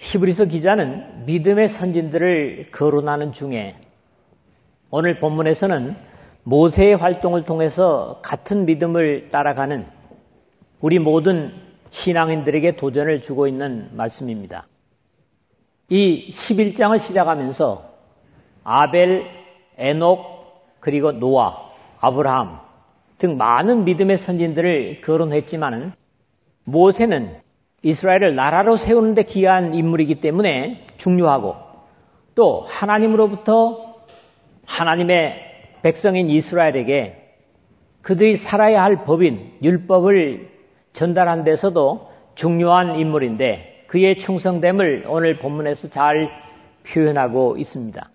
히브리서 기자는 믿음의 선진들을 거론하는 중에 오늘 본문에서는 모세의 활동을 통해서 같은 믿음을 따라가는 우리 모든 신앙인들에게 도전을 주고 있는 말씀입니다. 이 11장을 시작하면서 아벨, 에녹, 그리고 노아, 아브라함 등 많은 믿음의 선진들을 거론했지만은 모세는 이스라엘을 나라로 세우는 데 기여한 인물이기 때문에 중요하고 또 하나님으로부터 하나님의 백성인 이스라엘에게 그들이 살아야 할 법인 율법을 전달한 데서도 중요한 인물인데 그의 충성됨을 오늘 본문에서 잘 표현하고 있습니다.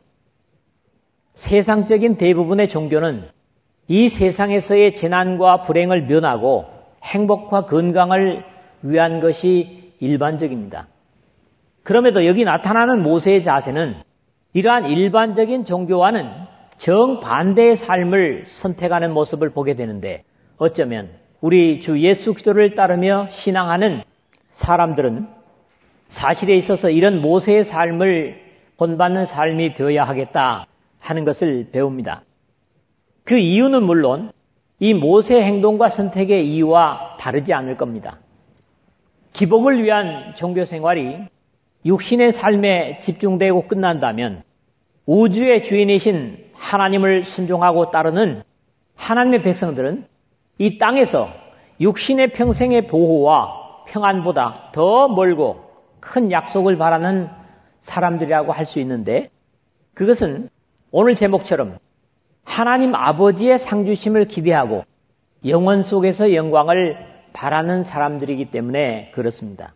세상적인 대부분의 종교는 이 세상에서의 재난과 불행을 면하고 행복과 건강을 위한 것이 일반적입니다. 그럼에도 여기 나타나는 모세의 자세는 이러한 일반적인 종교와는 정반대의 삶을 선택하는 모습을 보게 되는데 어쩌면 우리 주 예수 그리스도를 따르며 신앙하는 사람들은 사실에 있어서 이런 모세의 삶을 본받는 삶이 되어야 하겠다 하는 것을 배웁니다. 그 이유는 물론 이 모세의 행동과 선택의 이유와 다르지 않을 겁니다. 기복을 위한 종교 생활이 육신의 삶에 집중되고 끝난다면 우주의 주인이신 하나님을 순종하고 따르는 하나님의 백성들은 이 땅에서 육신의 평생의 보호와 평안보다 더 멀고 큰 약속을 바라는 사람들이라고 할 수 있는데 그것은 오늘 제목처럼 하나님 아버지의 상주심을 기대하고 영원 속에서 영광을 바라는 사람들이기 때문에 그렇습니다.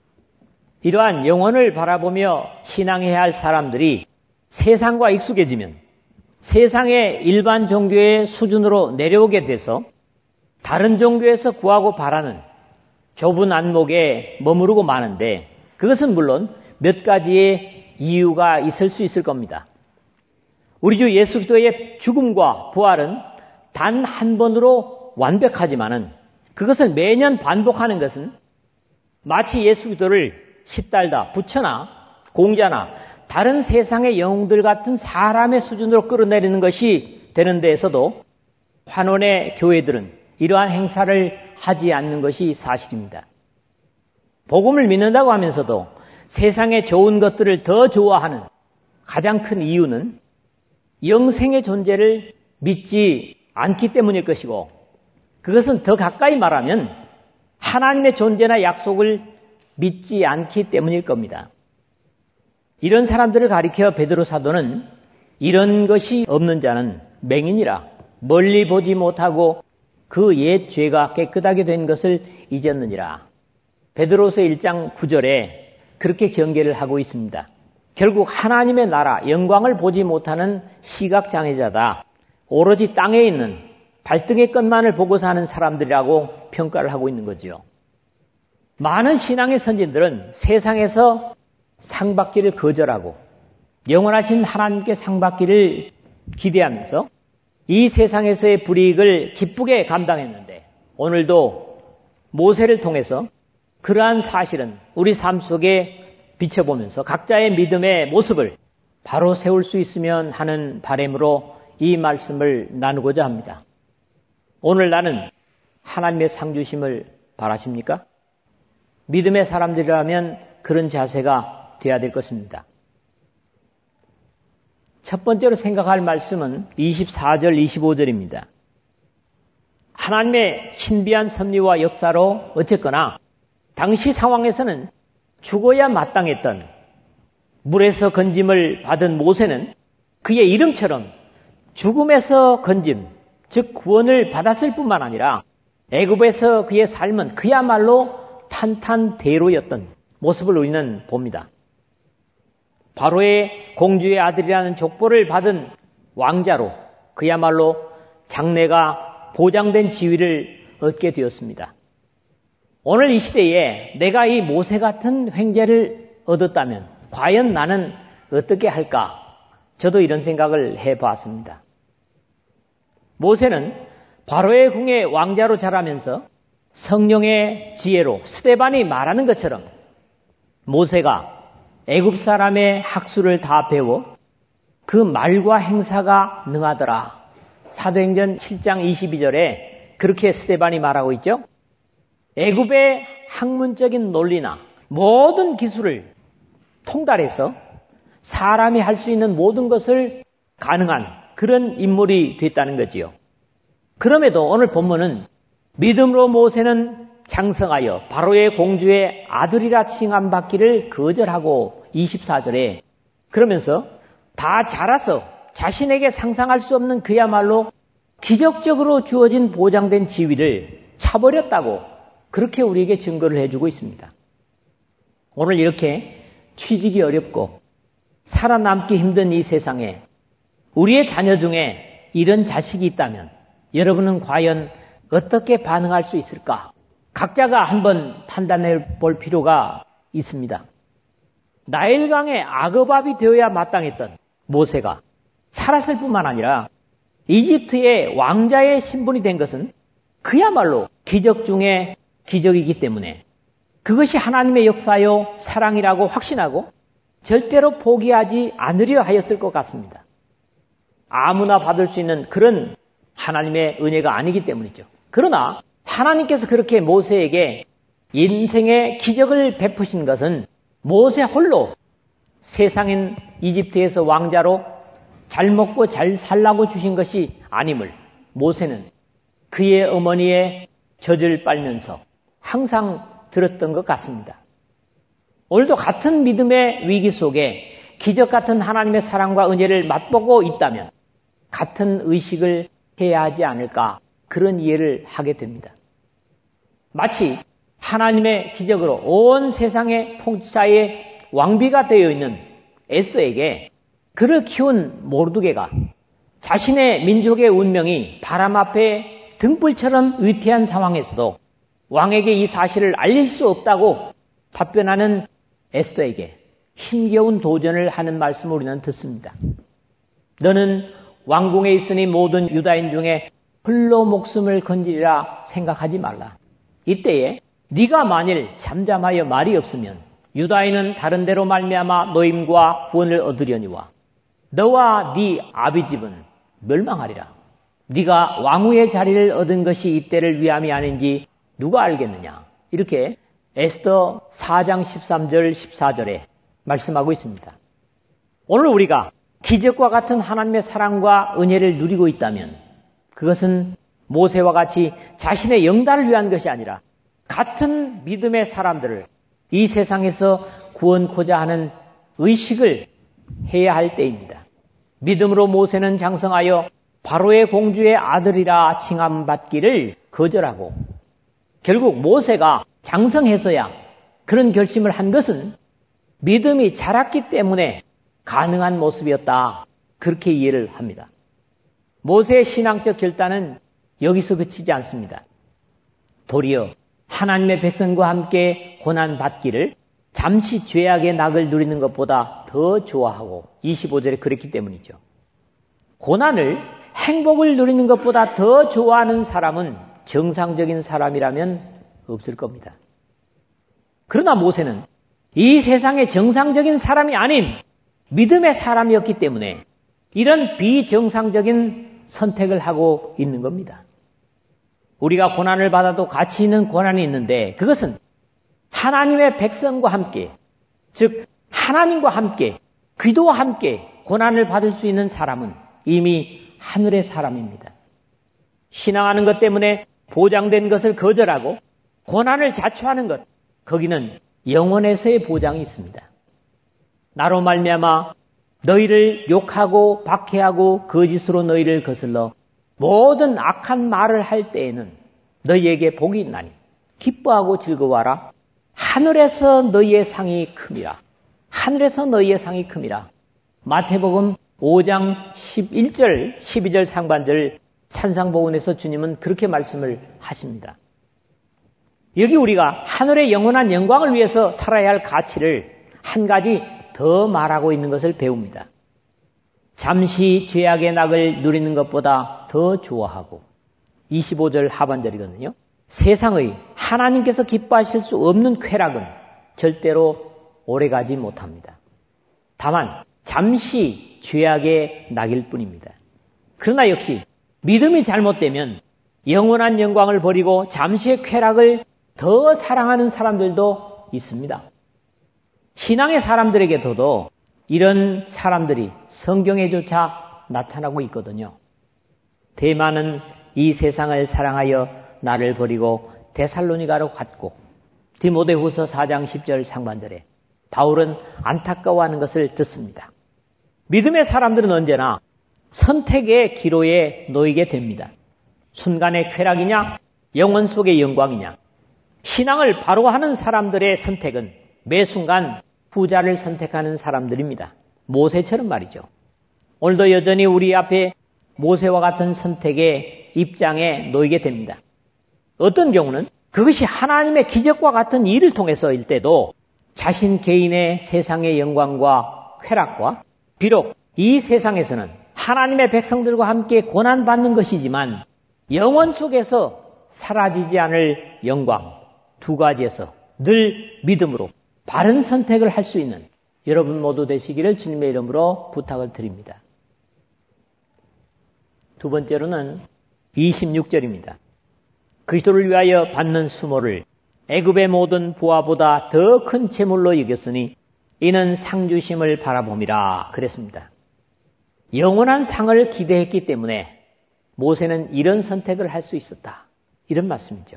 이러한 영혼을 바라보며 신앙해야 할 사람들이 세상과 익숙해지면 세상의 일반 종교의 수준으로 내려오게 돼서 다른 종교에서 구하고 바라는 좁은 안목에 머무르고 마는데 그것은 물론 몇 가지의 이유가 있을 수 있을 겁니다. 우리 주 예수 그리스도의 죽음과 부활은 단 한 번으로 완벽하지만은 그것을 매년 반복하는 것은 마치 예수 그리스도를 십달다, 부처나 공자나 다른 세상의 영웅들 같은 사람의 수준으로 끌어내리는 것이 되는 데에서도 환원의 교회들은 이러한 행사를 하지 않는 것이 사실입니다. 복음을 믿는다고 하면서도 세상의 좋은 것들을 더 좋아하는 가장 큰 이유는 영생의 존재를 믿지 않기 때문일 것이고 그것은 더 가까이 말하면 하나님의 존재나 약속을 믿지 않기 때문일 겁니다. 이런 사람들을 가리켜 베드로 사도는 이런 것이 없는 자는 맹인이라 멀리 보지 못하고 그 옛 죄가 깨끗하게 된 것을 잊었느니라. 베드로서 1장 9절에 그렇게 경계를 하고 있습니다. 결국 하나님의 나라, 영광을 보지 못하는 시각장애자다. 오로지 땅에 있는 발등의 것만을 보고 사는 사람들이라고 평가를 하고 있는 거지요. 많은 신앙의 선진들은 세상에서 상 받기를 거절하고 영원하신 하나님께 상 받기를 기대하면서 이 세상에서의 불이익을 기쁘게 감당했는데 오늘도 모세를 통해서 그러한 사실은 우리 삶 속에 비춰보면서 각자의 믿음의 모습을 바로 세울 수 있으면 하는 바람으로 이 말씀을 나누고자 합니다. 오늘 나는 하나님의 상주심을 바라십니까? 믿음의 사람들이라면 그런 자세가 되어야 될 것입니다. 첫 번째로 생각할 말씀은 24절, 25절입니다. 하나님의 신비한 섭리와 역사로 어쨌거나 당시 상황에서는 죽어야 마땅했던 물에서 건짐을 받은 모세는 그의 이름처럼 죽음에서 건짐, 즉 구원을 받았을 뿐만 아니라 애굽에서 그의 삶은 그야말로 탄탄대로였던 모습을 우리는 봅니다. 바로의 공주의 아들이라는 족보를 받은 왕자로 그야말로 장래가 보장된 지위를 얻게 되었습니다. 오늘 이 시대에 내가 이 모세 같은 횡재를 얻었다면 과연 나는 어떻게 할까? 저도 이런 생각을 해봤습니다. 모세는 바로의 궁의 왕자로 자라면서 성령의 지혜로 스데반이 말하는 것처럼 모세가 애굽 사람의 학수를 다 배워 그 말과 행사가 능하더라. 사도행전 7장 22절에 그렇게 스데반이 말하고 있죠. 애굽의 학문적인 논리나 모든 기술을 통달해서 사람이 할 수 있는 모든 것을 가능한 그런 인물이 됐다는 거지요. 그럼에도 오늘 본문은 믿음으로 모세는 장성하여 바로의 공주의 아들이라 칭함받기를 거절하고 24절에 그러면서 다 자라서 자신에게 상상할 수 없는 그야말로 기적적으로 주어진 보장된 지위를 차버렸다고 그렇게 우리에게 증거를 해주고 있습니다. 오늘 이렇게 취직이 어렵고 살아남기 힘든 이 세상에 우리의 자녀 중에 이런 자식이 있다면 여러분은 과연 어떻게 반응할 수 있을까? 각자가 한번 판단해 볼 필요가 있습니다. 나일강의 악어밥이 되어야 마땅했던 모세가 살았을 뿐만 아니라 이집트의 왕자의 신분이 된 것은 그야말로 기적 중에 기적이기 때문에 그것이 하나님의 역사요 사랑이라고 확신하고 절대로 포기하지 않으려 하였을 것 같습니다. 아무나 받을 수 있는 그런 하나님의 은혜가 아니기 때문이죠. 그러나 하나님께서 그렇게 모세에게 인생의 기적을 베푸신 것은 모세 홀로 세상인 이집트에서 왕자로 잘 먹고 잘 살라고 주신 것이 아님을 모세는 그의 어머니의 젖을 빨면서 항상 들었던 것 같습니다. 오늘도 같은 믿음의 위기 속에 기적 같은 하나님의 사랑과 은혜를 맛보고 있다면 같은 의식을 해야 하지 않을까 그런 이해를 하게 됩니다. 마치 하나님의 기적으로 온 세상의 통치자의 왕비가 되어 있는 에스더에게 그를 키운 모르드게가 자신의 민족의 운명이 바람 앞에 등불처럼 위태한 상황에서도 왕에게 이 사실을 알릴 수 없다고 답변하는 에스더에게 힘겨운 도전을 하는 말씀을 우리는 듣습니다. 너는 왕궁에 있으니 모든 유다인 중에 홀로 목숨을 건지리라 생각하지 말라. 이때에 네가 만일 잠잠하여 말이 없으면 유다인은 다른 데로 말미암아 노임과 구원을 얻으려니와 너와 네 아비집은 멸망하리라. 네가 왕후의 자리를 얻은 것이 이때를 위함이 아닌지 누가 알겠느냐. 이렇게 에스더 4장 13절 14절에 말씀하고 있습니다. 오늘 우리가 기적과 같은 하나님의 사랑과 은혜를 누리고 있다면 그것은 모세와 같이 자신의 영달을 위한 것이 아니라 같은 믿음의 사람들을 이 세상에서 구원코자 하는 의식을 해야 할 때입니다. 믿음으로 모세는 장성하여 바로의 공주의 아들이라 칭함받기를 거절하고 결국 모세가 장성해서야 그런 결심을 한 것은 믿음이 자랐기 때문에 가능한 모습이었다. 그렇게 이해를 합니다. 모세의 신앙적 결단은 여기서 그치지 않습니다. 도리어 하나님의 백성과 함께 고난받기를 잠시 죄악의 낙을 누리는 것보다 더 좋아하고 25절에 그랬기 때문이죠. 고난을 행복을 누리는 것보다 더 좋아하는 사람은 정상적인 사람이라면 없을 겁니다. 그러나 모세는 이 세상의 정상적인 사람이 아닌 믿음의 사람이었기 때문에 이런 비정상적인 선택을 하고 있는 겁니다. 우리가 고난을 받아도 가치 있는 고난이 있는데 그것은 하나님의 백성과 함께, 즉 하나님과 함께, 기도와 함께 고난을 받을 수 있는 사람은 이미 하늘의 사람입니다. 신앙하는 것 때문에 보장된 것을 거절하고 고난을 자초하는 것, 거기는 영원에서의 보장이 있습니다. 나로 말미암아 너희를 욕하고 박해하고 거짓으로 너희를 거슬러 모든 악한 말을 할 때에는 너희에게 복이 있나니 기뻐하고 즐거워하라. 하늘에서 너희의 상이 큼이라. 하늘에서 너희의 상이 큼이라. 마태복음 5장 11절 12절 상반절 산상보훈에서 주님은 그렇게 말씀을 하십니다. 여기 우리가 하늘의 영원한 영광을 위해서 살아야 할 가치를 한 가지 더 말하고 있는 것을 배웁니다. 잠시 죄악의 낙을 누리는 것보다 더 좋아하고 25절 하반절이거든요. 세상의 하나님께서 기뻐하실 수 없는 쾌락은 절대로 오래가지 못합니다. 다만 잠시 죄악에 낙일 뿐입니다. 그러나 역시 믿음이 잘못되면 영원한 영광을 버리고 잠시의 쾌락을 더 사랑하는 사람들도 있습니다. 신앙의 사람들에게도 이런 사람들이 성경에조차 나타나고 있거든요. 대만은 이 세상을 사랑하여 나를 버리고 데살로니가로 갔고, 디모데후서 4장 10절 상반절에 바울은 안타까워하는 것을 듣습니다. 믿음의 사람들은 언제나 선택의 기로에 놓이게 됩니다. 순간의 쾌락이냐, 영원 속의 영광이냐. 신앙을 바로 하는 사람들의 선택은 매 순간 후자를 선택하는 사람들입니다. 모세처럼 말이죠. 오늘도 여전히 우리 앞에 모세와 같은 선택의 입장에 놓이게 됩니다. 어떤 경우는 그것이 하나님의 기적과 같은 일을 통해서일 때도 자신 개인의 세상의 영광과 쾌락과, 비록 이 세상에서는 하나님의 백성들과 함께 고난받는 것이지만 영원 속에서 사라지지 않을 영광, 두 가지에서 늘 믿음으로 바른 선택을 할 수 있는 여러분 모두 되시기를 주님의 이름으로 부탁을 드립니다. 두 번째로는 26절입니다. 그리스도를 위하여 받는 수모를 애굽의 모든 부하보다 더 큰 재물로 여겼으니 이는 상주심을 바라봄이라 그랬습니다. 영원한 상을 기대했기 때문에 모세는 이런 선택을 할 수 있었다. 이런 말씀이죠.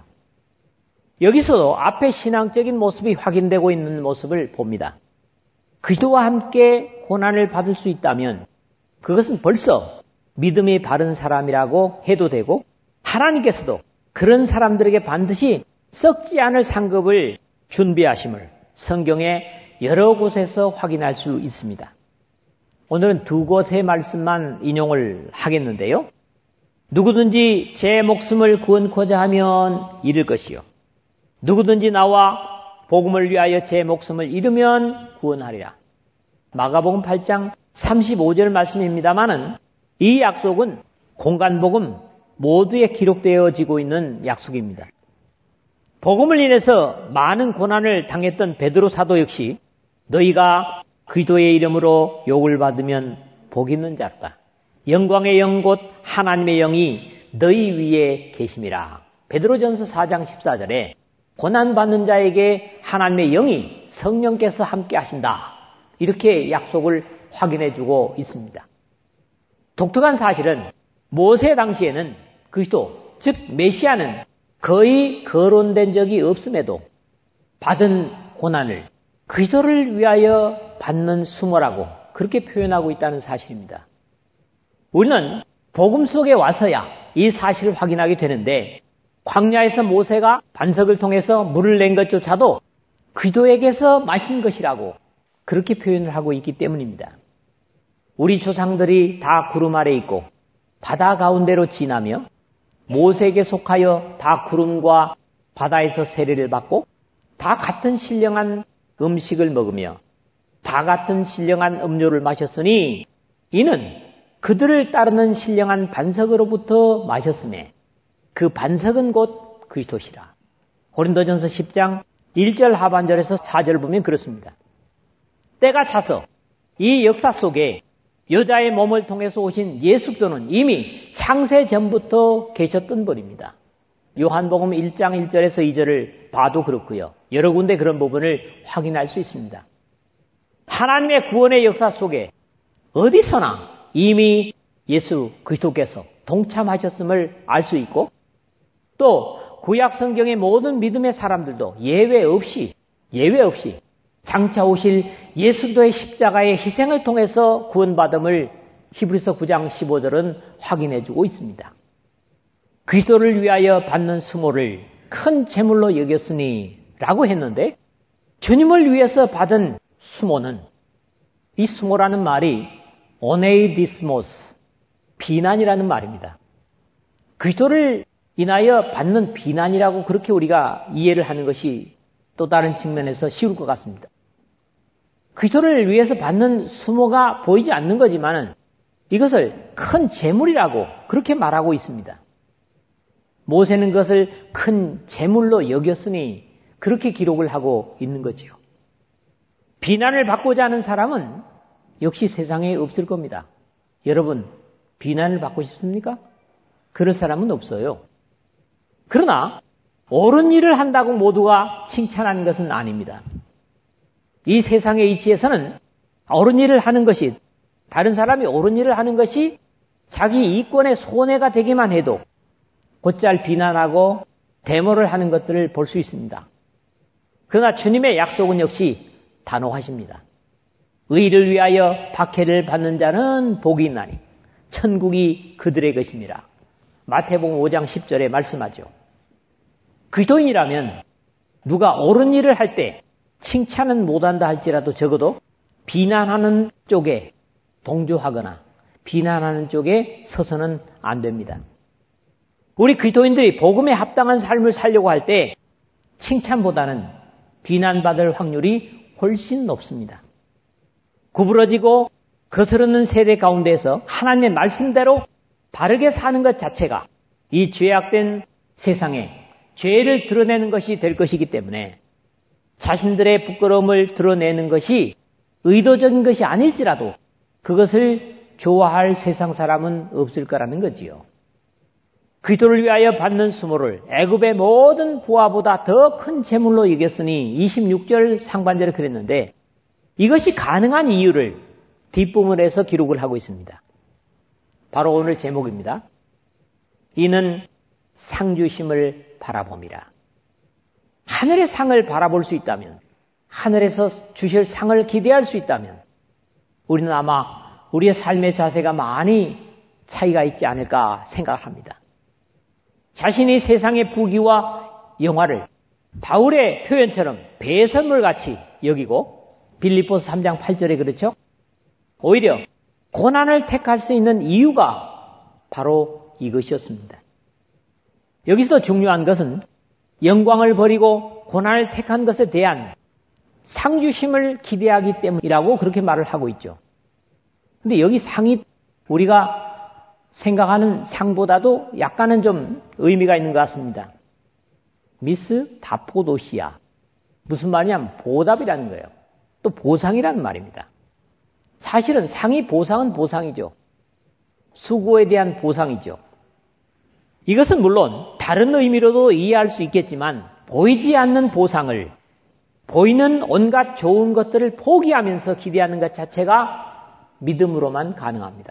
여기서도 앞에 신앙적인 모습이 확인되고 있는 모습을 봅니다. 그리스도와 함께 고난을 받을 수 있다면 그것은 벌써 믿음이 바른 사람이라고 해도 되고, 하나님께서도 그런 사람들에게 반드시 썩지 않을 상급을 준비하심을 성경의 여러 곳에서 확인할 수 있습니다. 오늘은 두 곳의 말씀만 인용을 하겠는데요. 누구든지 제 목숨을 구원코자 하면 잃을 것이요, 누구든지 나와 복음을 위하여 제 목숨을 잃으면 구원하리라. 마가복음 8장 35절 말씀입니다마는 이 약속은 공간복음 모두에 기록되어지고 있는 약속입니다. 복음을 인해서 많은 고난을 당했던 베드로 사도 역시 너희가 그리스도의 이름으로 욕을 받으면 복 있는 자로다. 영광의 영 곧 하나님의 영이 너희 위에 계심이라. 베드로전서 4장 14절에 고난받는 자에게 하나님의 영이 성령께서 함께 하신다. 이렇게 약속을 확인해주고 있습니다. 독특한 사실은 모세 당시에는 그리스도, 즉 메시아는 거의 거론된 적이 없음에도 받은 고난을 그리스도를 위하여 받는 수모라고 그렇게 표현하고 있다는 사실입니다. 우리는 복음 속에 와서야 이 사실을 확인하게 되는데, 광야에서 모세가 반석을 통해서 물을 낸 것조차도 그리스도에게서 마신 것이라고 그렇게 표현을 하고 있기 때문입니다. 우리 조상들이 다 구름 아래 있고 바다 가운데로 지나며 모세에게 속하여 다 구름과 바다에서 세례를 받고 다 같은 신령한 음식을 먹으며 다 같은 신령한 음료를 마셨으니 이는 그들을 따르는 신령한 반석으로부터 마셨으며 그 반석은 곧 그리스도시라. 고린도전서 10장 1절 하반절에서 4절 보면 그렇습니다. 때가 차서 이 역사 속에 여자의 몸을 통해서 오신 예수 그리스도는 이미 창세 전부터 계셨던 분입니다. 요한복음 1장 1절에서 2절을 봐도 그렇고요. 여러 군데 그런 부분을 확인할 수 있습니다. 하나님의 구원의 역사 속에 어디서나 이미 예수 그리스도께서 동참하셨음을 알 수 있고, 또 구약 성경의 모든 믿음의 사람들도 예외 없이 장차 오실 예수 그리스도의 십자가의 희생을 통해서 구원받음을 히브리서 9장 15절은 확인해주고 있습니다. 그리스도를 위하여 받는 수모를 큰 재물로 여겼으니 라고 했는데, 주님을 위해서 받은 수모는, 이 수모라는 말이 오네이디스모스, 비난이라는 말입니다. 그리스도를 인하여 받는 비난이라고 그렇게 우리가 이해를 하는 것이 또 다른 측면에서 쉬울 것 같습니다. 그리스도를 위해서 받는 수모가 보이지 않는 거지만은 이것을 큰 재물이라고 그렇게 말하고 있습니다. 모세는 그것을 큰 재물로 여겼으니 그렇게 기록을 하고 있는 거지요. 비난을 받고자 하는 사람은 역시 세상에 없을 겁니다. 여러분, 비난을 받고 싶습니까? 그럴 사람은 없어요. 그러나 옳은 일을 한다고 모두가 칭찬하는 것은 아닙니다. 이 세상의 이치에서는 옳은 일을 하는 것이, 다른 사람이 옳은 일을 하는 것이 자기 이권의 손해가 되기만 해도 곧잘 비난하고 데모를 하는 것들을 볼 수 있습니다. 그러나 주님의 약속은 역시 단호하십니다. 의를 위하여 박해를 받는 자는 복이 있나니 천국이 그들의 것입니다. 마태복음 5장 10절에 말씀하죠. 그리스도인이라면 누가 옳은 일을 할 때 칭찬은 못한다 할지라도 적어도 비난하는 쪽에 동조하거나 비난하는 쪽에 서서는 안 됩니다. 우리 그리스도인들이 복음에 합당한 삶을 살려고 할 때 칭찬보다는 비난받을 확률이 훨씬 높습니다. 구부러지고 거스르는 세대 가운데서 하나님의 말씀대로 바르게 사는 것 자체가 이 죄악된 세상에 죄를 드러내는 것이 될 것이기 때문에 자신들의 부끄러움을 드러내는 것이 의도적인 것이 아닐지라도 그것을 좋아할 세상 사람은 없을 거라는 거지요. 그리스도를 위하여 받는 수모를 애굽의 모든 부하보다 더 큰 재물로 여겼으니 26절 상반절에 그랬는데 이것이 가능한 이유를 뒷부분에서 기록을 하고 있습니다. 바로 오늘 제목입니다. 이는 상주심을 바라봄이라. 하늘의 상을 바라볼 수 있다면, 하늘에서 주실 상을 기대할 수 있다면 우리는 아마 우리의 삶의 자세가 많이 차이가 있지 않을까 생각합니다. 자신이 세상의 부귀와 영화를 바울의 표현처럼 배설물같이 여기고 빌립보서 3장 8절에 그렇죠? 오히려 고난을 택할 수 있는 이유가 바로 이것이었습니다. 여기서 중요한 것은 영광을 버리고 고난을 택한 것에 대한 상주심을 기대하기 때문이라고 그렇게 말을 하고 있죠. 근데 여기 상이 우리가 생각하는 상보다도 약간은 좀 의미가 있는 것 같습니다. 미스 다포도시아. 무슨 말이냐면 보답이라는 거예요. 또 보상이라는 말입니다. 사실은 상이 보상은 보상이죠. 수고에 대한 보상이죠. 이것은 물론 다른 의미로도 이해할 수 있겠지만 보이지 않는 보상을 보이는 온갖 좋은 것들을 포기하면서 기대하는 것 자체가 믿음으로만 가능합니다.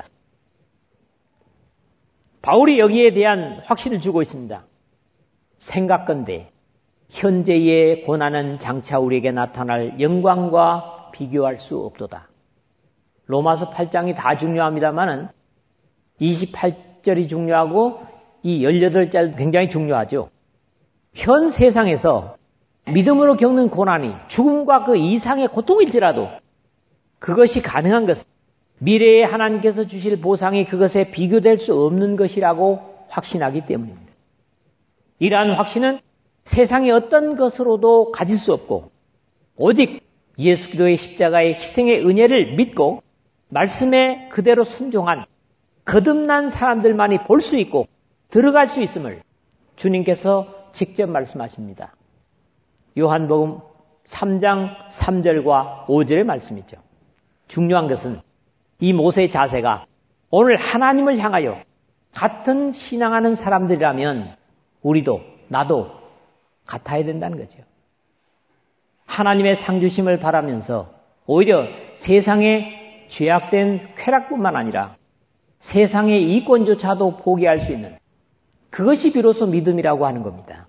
바울이 여기에 대한 확신을 주고 있습니다. 생각건대 현재의 고난은 장차 우리에게 나타날 영광과 비교할 수 없도다. 로마서 8장이 다 중요합니다만은 28절이 중요하고 이 18절 굉장히 중요하죠. 현 세상에서 믿음으로 겪는 고난이 죽음과 그 이상의 고통일지라도 그것이 가능한 것은 미래에 하나님께서 주실 보상이 그것에 비교될 수 없는 것이라고 확신하기 때문입니다. 이러한 확신은 세상의 어떤 것으로도 가질 수 없고 오직 예수 그리스도의 십자가의 희생의 은혜를 믿고 말씀에 그대로 순종한 거듭난 사람들만이 볼 수 있고 들어갈 수 있음을 주님께서 직접 말씀하십니다. 요한복음 3장 3절과 5절의 말씀이죠. 중요한 것은 이 모세의 자세가 오늘 하나님을 향하여 같은 신앙하는 사람들이라면 우리도 나도 같아야 된다는 거죠. 하나님의 상주심을 바라면서 오히려 세상의 죄악된 쾌락뿐만 아니라 세상의 이권조차도 포기할 수 있는 그것이 비로소 믿음이라고 하는 겁니다.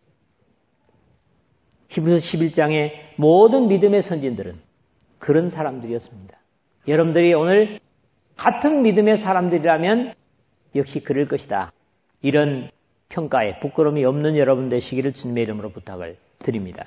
히브리서 11장의 모든 믿음의 선진들은 그런 사람들이었습니다. 여러분들이 오늘 같은 믿음의 사람들이라면 역시 그럴 것이다. 이런 평가에 부끄러움이 없는 여러분 되시기를 주님의 이름으로 부탁을 드립니다.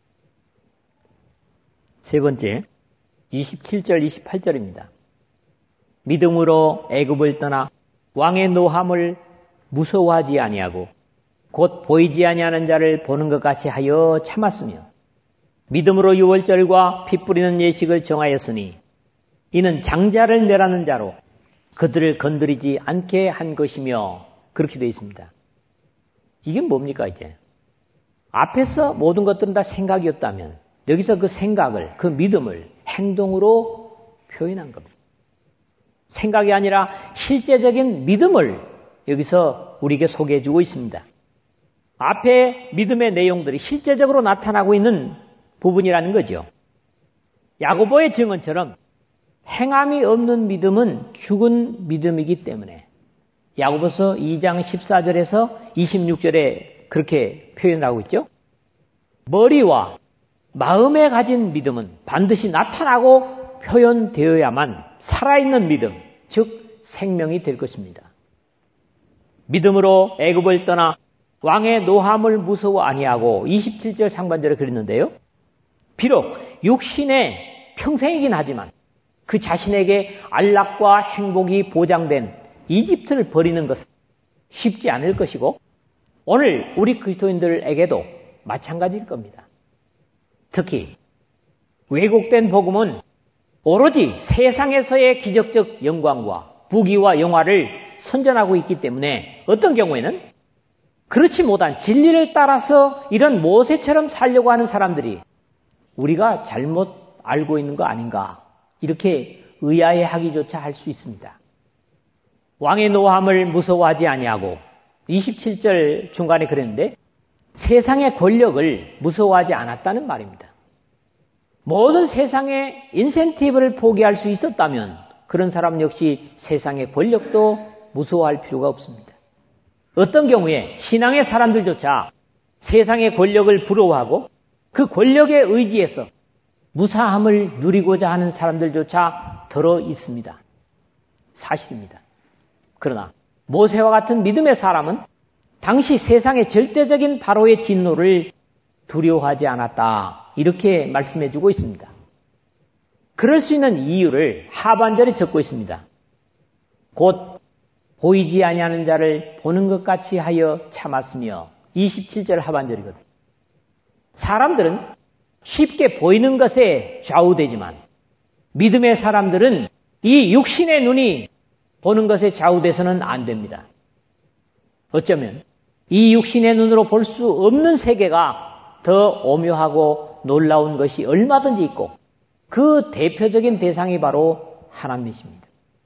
세 번째, 27절, 28절입니다. 믿음으로 애굽을 떠나 왕의 노함을 무서워하지 아니하고 곧 보이지 아니하는 자를 보는 것 같이 하여 참았으며 믿음으로 유월절과 피 뿌리는 예식을 정하였으니 이는 장자를 멸하는 자로 그들을 건드리지 않게 한 것이며 그렇게 되어 있습니다. 이게 뭡니까 이제? 앞에서 모든 것들은 다 생각이었다면 여기서 그 생각을, 그 믿음을 행동으로 표현한 겁니다. 생각이 아니라 실제적인 믿음을 여기서 우리에게 소개해 주고 있습니다. 앞에 믿음의 내용들이 실제적으로 나타나고 있는 부분이라는 거죠. 야고보의 증언처럼 행함이 없는 믿음은 죽은 믿음이기 때문에 야고보서 2장 14절에서 26절에 그렇게 표현하고 있죠. 머리와 마음에 가진 믿음은 반드시 나타나고 표현되어야만 살아있는 믿음, 즉 생명이 될 것입니다. 믿음으로 애굽을 떠나 왕의 노함을 무서워 아니하고 27절 상반절에 그랬는데요. 비록 육신의 평생이긴 하지만 그 자신에게 안락과 행복이 보장된 이집트를 버리는 것은 쉽지 않을 것이고 오늘 우리 그리스도인들에게도 마찬가지일 겁니다. 특히 왜곡된 복음은 오로지 세상에서의 기적적 영광과 부귀와 영화를 선전하고 있기 때문에 어떤 경우에는 그렇지 못한 진리를 따라서 이런 모세처럼 살려고 하는 사람들이 우리가 잘못 알고 있는 거 아닌가 이렇게 의아해하기조차 할 수 있습니다. 왕의 노함을 무서워하지 아니하고 27절 중간에 그랬는데 세상의 권력을 무서워하지 않았다는 말입니다. 모든 세상의 인센티브를 포기할 수 있었다면 그런 사람 역시 세상의 권력도 무서워할 필요가 없습니다. 어떤 경우에 신앙의 사람들조차 세상의 권력을 부러워하고 그 권력에 의지해서 무사함을 누리고자 하는 사람들조차 들어 있습니다. 사실입니다. 그러나 모세와 같은 믿음의 사람은 당시 세상의 절대적인 바로의 진노를 두려워하지 않았다. 이렇게 말씀해 주고 있습니다. 그럴 수 있는 이유를 하반절에 적고 있습니다. 곧 보이지 아니하는 자를 보는 것 같이 하여 참았으며 27절 하반절이거든요. 사람들은 쉽게 보이는 것에 좌우되지만 믿음의 사람들은 이 육신의 눈이 보는 것에 좌우돼서는 안 됩니다. 어쩌면 이 육신의 눈으로 볼 수 없는 세계가 더 오묘하고 놀라운 것이 얼마든지 있고 그 대표적인 대상이 바로 하나님이십니다.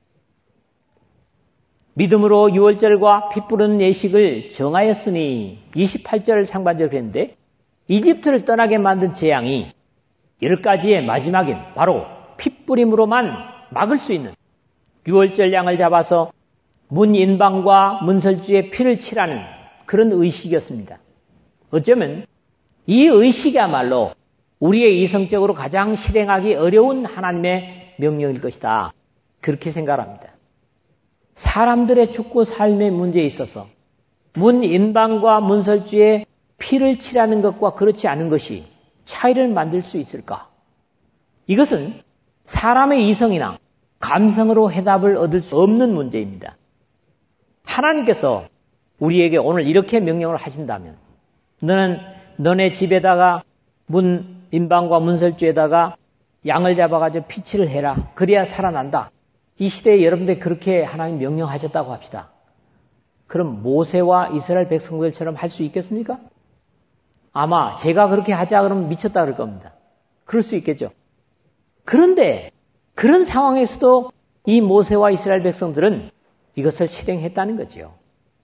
믿음으로 유월절과 피 뿌리는 예식을 정하였으니 28절 상반절 그랬는데 이집트를 떠나게 만든 재앙이 10가지의 마지막인 바로 피 뿌림으로만 막을 수 있는 유월절 양을 잡아서 문인방과 문설주의 피를 칠하는 그런 의식이었습니다. 어쩌면 이 의식이야말로 우리의 이성적으로 가장 실행하기 어려운 하나님의 명령일 것이다. 그렇게 생각합니다. 사람들의 죽고 삶의 문제에 있어서 문인방과 문설주의 피를 칠하는 것과 그렇지 않은 것이 차이를 만들 수 있을까? 이것은 사람의 이성이나 감성으로 해답을 얻을 수 없는 문제입니다. 하나님께서 우리에게 오늘 이렇게 명령을 하신다면 너는 너네 집에다가 문인방과 문설주에다가 양을 잡아가지고 피칠을 해라. 그래야 살아난다. 이 시대에 여러분들 그렇게 하나님 명령하셨다고 합시다. 그럼 모세와 이스라엘 백성들처럼 할 수 있겠습니까? 아마 제가 그렇게 하자 그러면 미쳤다 그럴 겁니다. 그럴 수 있겠죠. 그런데 그런 상황에서도 이 모세와 이스라엘 백성들은 이것을 실행했다는 거죠.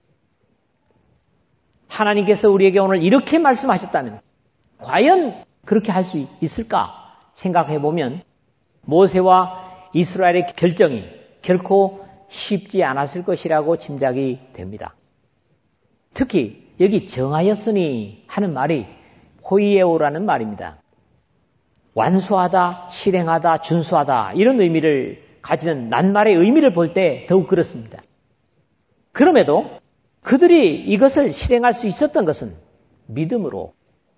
하나님께서 우리에게 오늘 이렇게 말씀하셨다면 과연 그렇게 할 수 있을까 생각해 보면 모세와 이스라엘의 결정이 결코 쉽지 않았을 것이라고 짐작이 됩니다. 특히 여기 정하였으니 하는 말이 호이에오라는 말입니다. 완수하다, 실행하다, 준수하다 이런 의미를 가지는 낱말의 의미를 볼 때 더욱 그렇습니다. 그럼에도 그들이 이것을 실행할 수 있었던 것은 믿음으로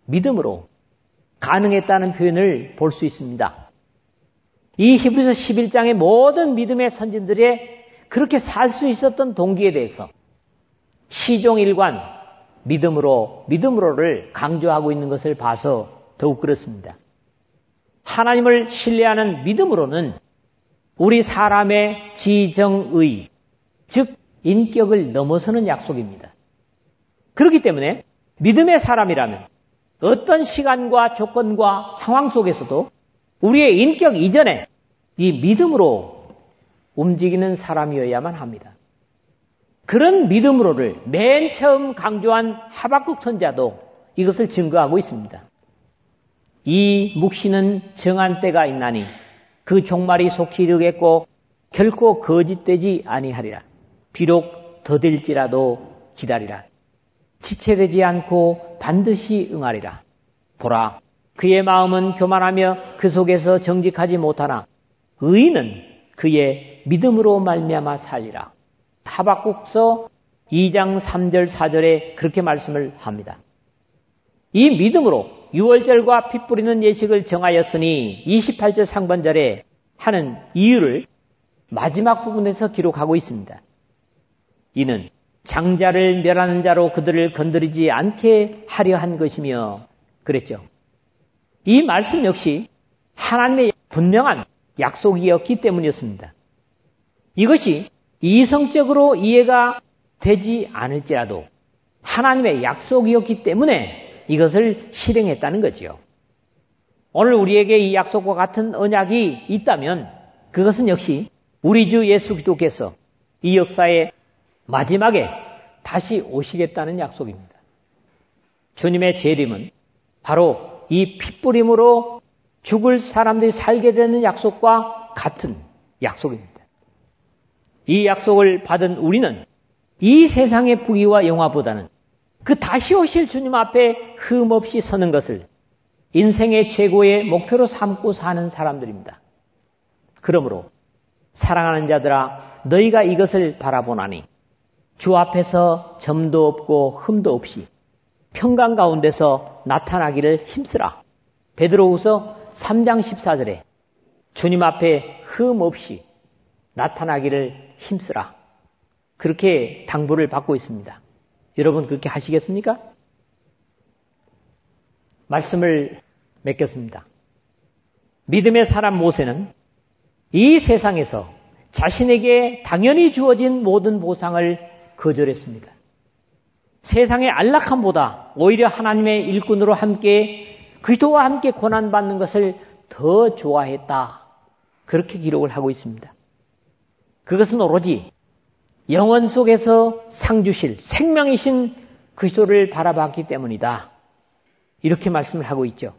가능했다는 표현을 볼 수 있습니다. 이 히브리서 11장의 모든 믿음의 선진들의 그렇게 살 수 있었던 동기에 대해서 시종일관 믿음으로를 강조하고 있는 것을 봐서 더욱 그렇습니다. 하나님을 신뢰하는 믿음으로는 우리 사람의 지정의, 즉 인격을 넘어서는 약속입니다. 그렇기 때문에 믿음의 사람이라면 어떤 시간과 조건과 상황 속에서도 우리의 인격 이전에 이 믿음으로 움직이는 사람이어야만 합니다. 그런 믿음으로를 맨 처음 강조한 하박국 선지자도 이것을 증거하고 있습니다. 이 묵시는 정한 때가 있나니 그 종말이 속히 이르겠고 결코 거짓되지 아니하리라. 비록 더딜지라도 기다리라. 지체되지 않고 반드시 응하리라. 보라, 그의 마음은 교만하며 그 속에서 정직하지 못하나 의인은 그의 믿음으로 말미암아 살리라. 하박국서 2장 3절 4절에 그렇게 말씀을 합니다. 이 믿음으로 유월절과 피 뿌리는 예식을 정하였으니 28절 상반절에 하는 이유를 마지막 부분에서 기록하고 있습니다. 이는 장자를 멸하는 자로 그들을 건드리지 않게 하려 한 것이며 그랬죠. 이 말씀 역시 하나님의 분명한 약속이었기 때문이었습니다. 이것이 이성적으로 이해가 되지 않을지라도 하나님의 약속이었기 때문에 이것을 실행했다는 거지요. 오늘 우리에게 이 약속과 같은 언약이 있다면 그것은 역시 우리 주 예수 그리스도께서 이 역사의 마지막에 다시 오시겠다는 약속입니다. 주님의 재림은 바로 이 핏부림으로 죽을 사람들이 살게 되는 약속과 같은 약속입니다. 이 약속을 받은 우리는 이 세상의 부귀와 영화보다는 그 다시 오실 주님 앞에 흠없이 서는 것을 인생의 최고의 목표로 삼고 사는 사람들입니다. 그러므로 사랑하는 자들아, 너희가 이것을 바라보나니 주 앞에서 점도 없고 흠도 없이 평강 가운데서 나타나기를 힘쓰라. 베드로후서 3장 14절에 주님 앞에 흠 없이 나타나기를 힘쓰라. 그렇게 당부를 받고 있습니다. 여러분 그렇게 하시겠습니까? 말씀을 맺겠습니다. 믿음의 사람 모세는 이 세상에서 자신에게 당연히 주어진 모든 보상을 거절했습니다. 세상의 안락함보다 오히려 하나님의 일꾼으로 함께 그리스도와 함께 고난받는 것을 더 좋아했다. 그렇게 기록을 하고 있습니다. 그것은 오로지 영원 속에서 상 주실 생명이신 그리스도를 바라봤기 때문이다. 이렇게 말씀을 하고 있죠.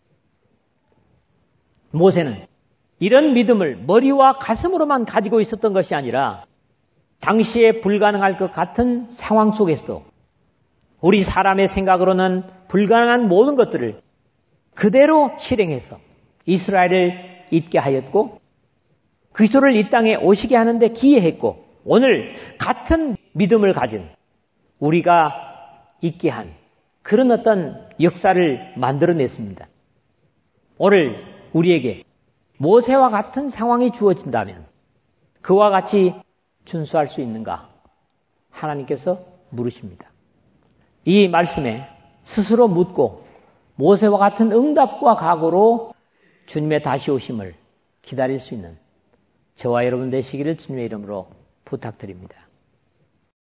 모세는 이런 믿음을 머리와 가슴으로만 가지고 있었던 것이 아니라 당시에 불가능할 것 같은 상황 속에서도 우리 사람의 생각으로는 불가능한 모든 것들을 그대로 실행해서 이스라엘을 있게 하였고 그리스도를 이 땅에 오시게 하는데 기여했고 오늘 같은 믿음을 가진 우리가 있게 한 그런 어떤 역사를 만들어냈습니다. 오늘 우리에게 모세와 같은 상황이 주어진다면 그와 같이 준수할 수 있는가? 하나님께서 물으십니다. 이 말씀에 스스로 묻고 모세와 같은 응답과 각오로 주님의 다시 오심을 기다릴 수 있는 저와 여러분 되시기를 주님의 이름으로 부탁드립니다.